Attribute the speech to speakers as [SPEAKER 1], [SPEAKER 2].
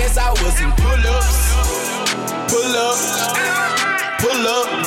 [SPEAKER 1] guess I was in pull-ups. Pull up, pull up.